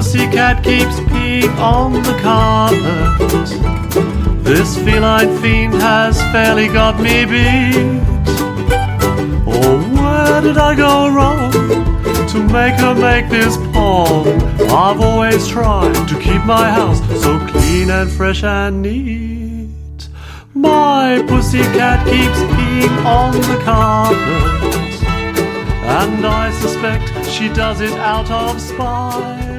pussycat keeps peeing on the carpet. This feline fiend has fairly got me beat. Oh, where did I go wrong to make her make this pong? I've always tried to keep my house so clean and fresh and neat. My pussycat keeps peeing on the carpet, and I suspect she does it out of spite.